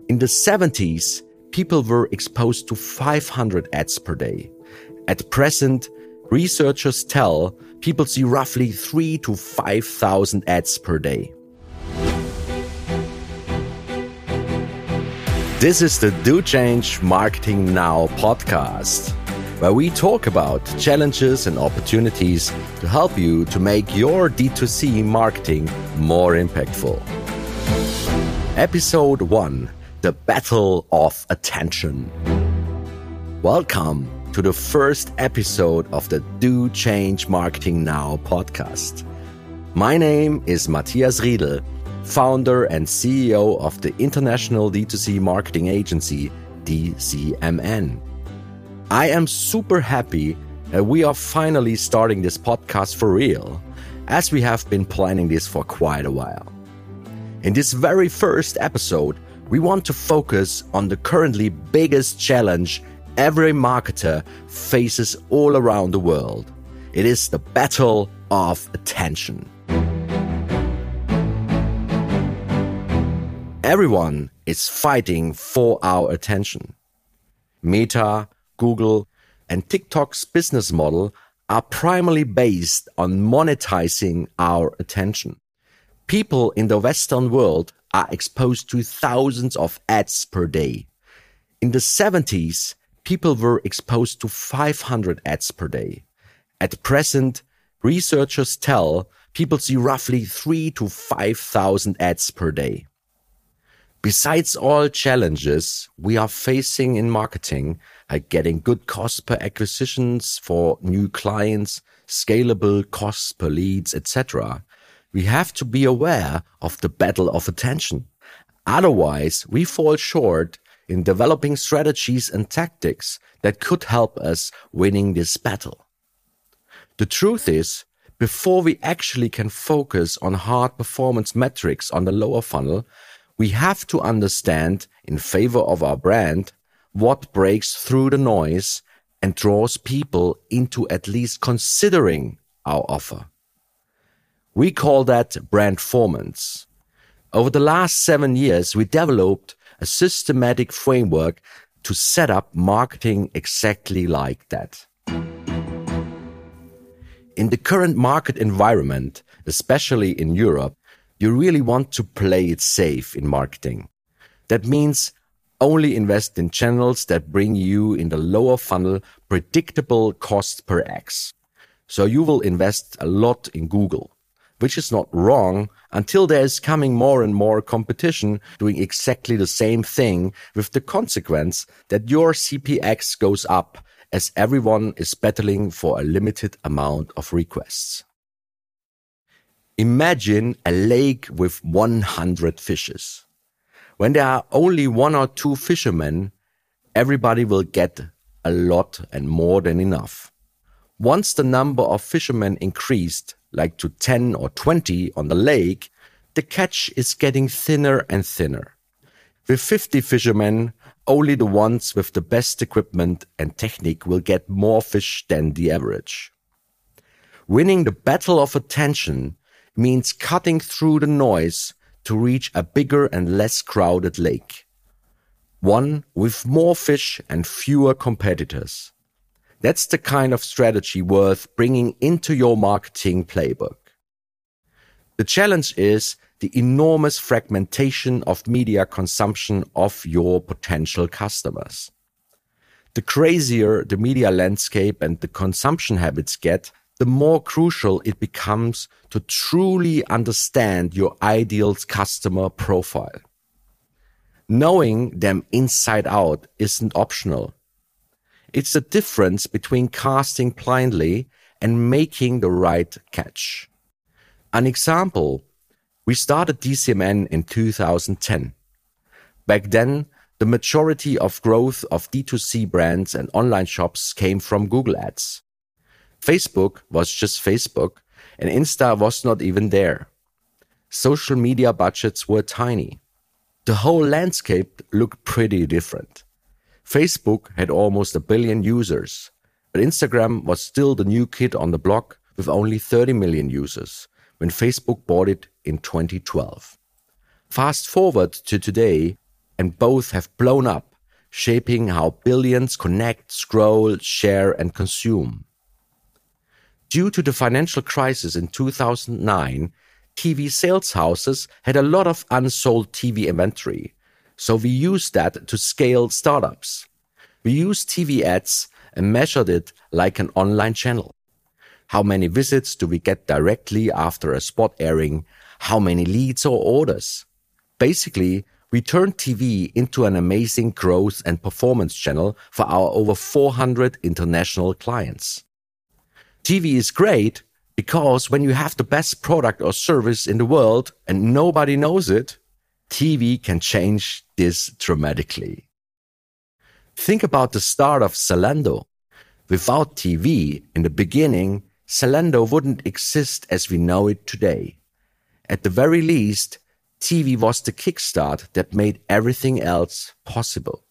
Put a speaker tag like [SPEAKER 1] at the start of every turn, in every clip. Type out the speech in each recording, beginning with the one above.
[SPEAKER 1] In the 70s, people were exposed to 500 ads per day. At present, researchers tell people see roughly 3,000 to 5,000 ads per day. This is the Do Change Marketing Now podcast, where we talk about challenges and opportunities to help you to make your D2C marketing more impactful. Episode 1, The Battle of Attention. Welcome to the first episode of the Do Change Marketing Now podcast. My name is Matthias Riedel, founder and CEO of the international D2C marketing agency, DCMN. I am super happy that we are finally starting this podcast for real, as we have been planning this for quite a while. In this very first episode, we want to focus on the currently biggest challenge every marketer faces all around the world. It is the battle of attention. Everyone is fighting for our attention. Meta, Google, and TikTok's business model are primarily based on monetizing our attention. People in the Western world are exposed to thousands of ads per day. In the 70s, people were exposed to 500 ads per day. At present, researchers tell people see roughly 3,000 to 5,000 ads per day. Besides all challenges we are facing in marketing, like getting good cost per acquisitions for new clients, scalable costs per leads, etc., we have to be aware of the battle of attention. Otherwise, we fall short in developing strategies and tactics that could help us winning this battle. The truth is, before we actually can focus on hard performance metrics on the lower funnel, we have to understand, in favor of our brand, what breaks through the noise and draws people into at least considering our offer. We call that brandformance. Over the last 7 years, we developed a systematic framework to set up marketing exactly like that. In the current market environment, especially in Europe, you really want to play it safe in marketing. That means only invest in channels that bring you in the lower funnel predictable cost per X. So you will invest a lot in Google, which is not wrong until there is coming more and more competition doing exactly the same thing, with the consequence that your CPX goes up as everyone is battling for a limited amount of requests. Imagine a lake with 100 fishes. When there are only 1 or 2 fishermen, everybody will get a lot and more than enough. Once the number of fishermen increased, like to 10 or 20 on the lake, the catch is getting thinner and thinner. With 50 fishermen, only the ones with the best equipment and technique will get more fish than the average. Winning the battle of attention means cutting through the noise to reach a bigger and less crowded lake. One with more fish and fewer competitors. That's the kind of strategy worth bringing into your marketing playbook. The challenge is the enormous fragmentation of media consumption of your potential customers. The crazier the media landscape and the consumption habits get, the more crucial it becomes to truly understand your ideal customer profile. Knowing them inside out isn't optional. It's the difference between casting blindly and making the right catch. An example, we started DCMN in 2010. Back then, the majority of growth of D2C brands and online shops came from Google Ads. Facebook was just Facebook, and Insta was not even there. Social media budgets were tiny. The whole landscape looked pretty different. Facebook had almost 1 billion users, but Instagram was still the new kid on the block with only 30 million users when Facebook bought it in 2012. Fast forward to today, and both have blown up, shaping how billions connect, scroll, share, and consume. Due to the financial crisis in 2009, TV sales houses had a lot of unsold TV inventory, so we used that to scale startups. We used TV ads and measured it like an online channel. How many visits do we get directly after a spot airing? How many leads or orders? Basically, we turned TV into an amazing growth and performance channel for our over 400 international clients. TV is great because when you have the best product or service in the world and nobody knows it, TV can change this dramatically. Think about the start of Zalando. Without TV in the beginning, Zalando wouldn't exist as we know it today. At the very least, TV was the kickstart that made everything else possible.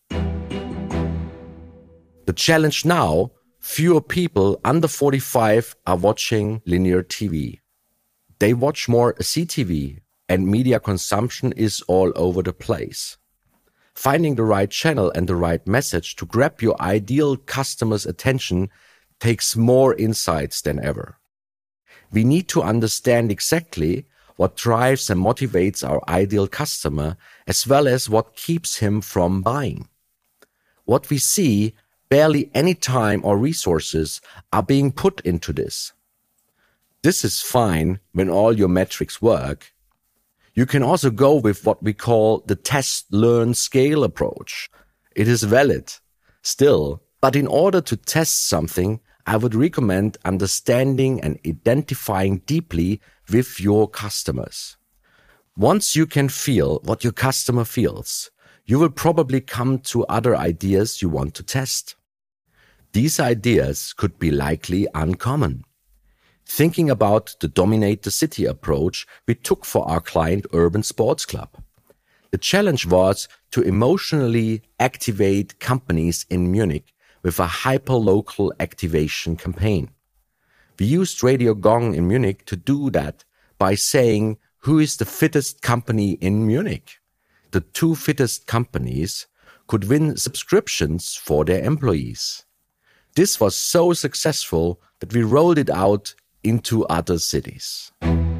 [SPEAKER 1] The challenge now, fewer people under 45 are watching linear TV. They watch more CTV, and media consumption is all over the place. Finding the right channel and the right message to grab your ideal customer's attention takes more insights than ever. We need to understand exactly what drives and motivates our ideal customer, as well as what keeps him from buying. What we see, barely any time or resources are being put into this. This is fine when all your metrics work. You can also go with what we call the test, learn, scale approach. It is valid still, but in order to test something, I would recommend understanding and identifying deeply with your customers. Once you can feel what your customer feels, you will probably come to other ideas you want to test. These ideas could be likely uncommon. Thinking about the dominate the city approach we took for our client Urban Sports Club. The challenge was to emotionally activate companies in Munich with a hyper-local activation campaign. We used Radio Gong in Munich to do that by saying, who is the fittest company in Munich? The 2 fittest companies could win subscriptions for their employees. This was so successful that we rolled it out into other cities.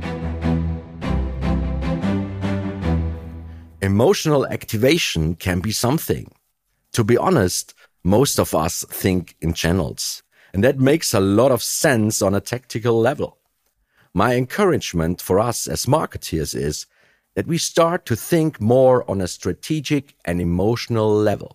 [SPEAKER 1] Emotional activation can be something. To be honest, most of us think in channels, and that makes a lot of sense on a tactical level. My encouragement for us as marketeers is that we start to think more on a strategic and emotional level.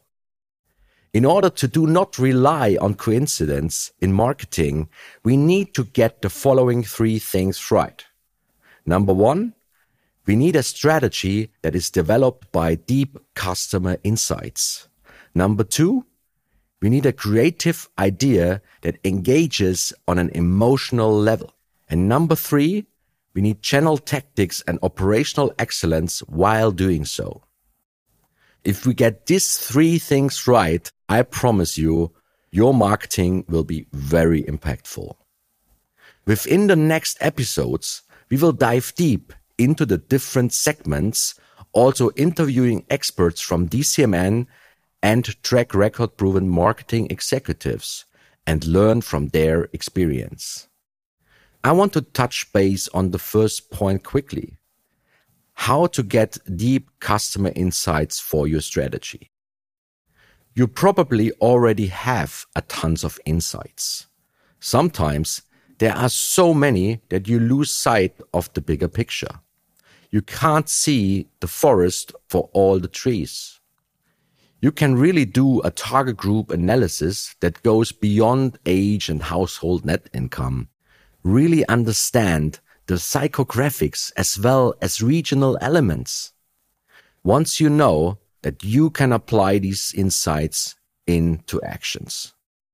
[SPEAKER 1] In order to do not rely on coincidence in marketing, we need to get the following 3 things right. Number 1, we need a strategy that is developed by deep customer insights. Number 2, we need a creative idea that engages on an emotional level. And number 3, we need channel tactics and operational excellence while doing so. If we get these 3 things right, I promise you, your marketing will be very impactful. Within the next episodes, we will dive deep into the different segments, also interviewing experts from DCMN and track record proven marketing executives and learn from their experience. I want to touch base on the first point quickly. How to get deep customer insights for your strategy. You probably already have a tons of insights. Sometimes there are so many that you lose sight of the bigger picture. You can't see the forest for all the trees. You can really do a target group analysis that goes beyond age and household net income. Really understand the psychographics as well as regional elements. Once you know that you can apply these insights into actions.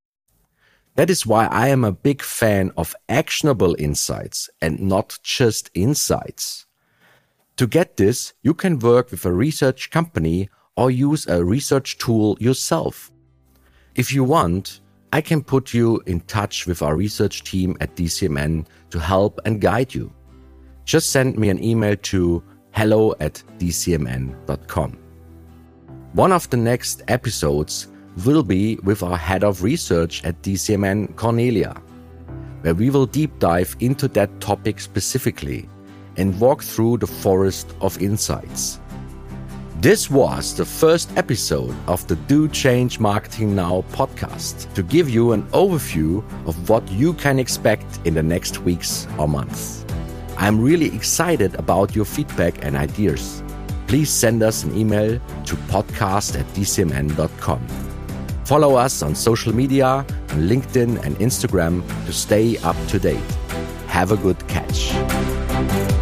[SPEAKER 1] That is why I am a big fan of actionable insights and not just insights. To get this, you can work with a research company or use a research tool yourself. If you want, I can put you in touch with our research team at DCMN to help and guide you. Just send me an email to hello@dcmn.com. One of the next episodes will be with our head of research at DCMN, Cornelia, where we will deep dive into that topic specifically and walk through the forest of insights. This was the first episode of the Do Change Marketing Now podcast to give you an overview of what you can expect in the next weeks or months. I'm really excited about your feedback and ideas. Please send us an email to podcast@dcmn.com. Follow us on social media, on LinkedIn and Instagram to stay up to date. Have a good catch.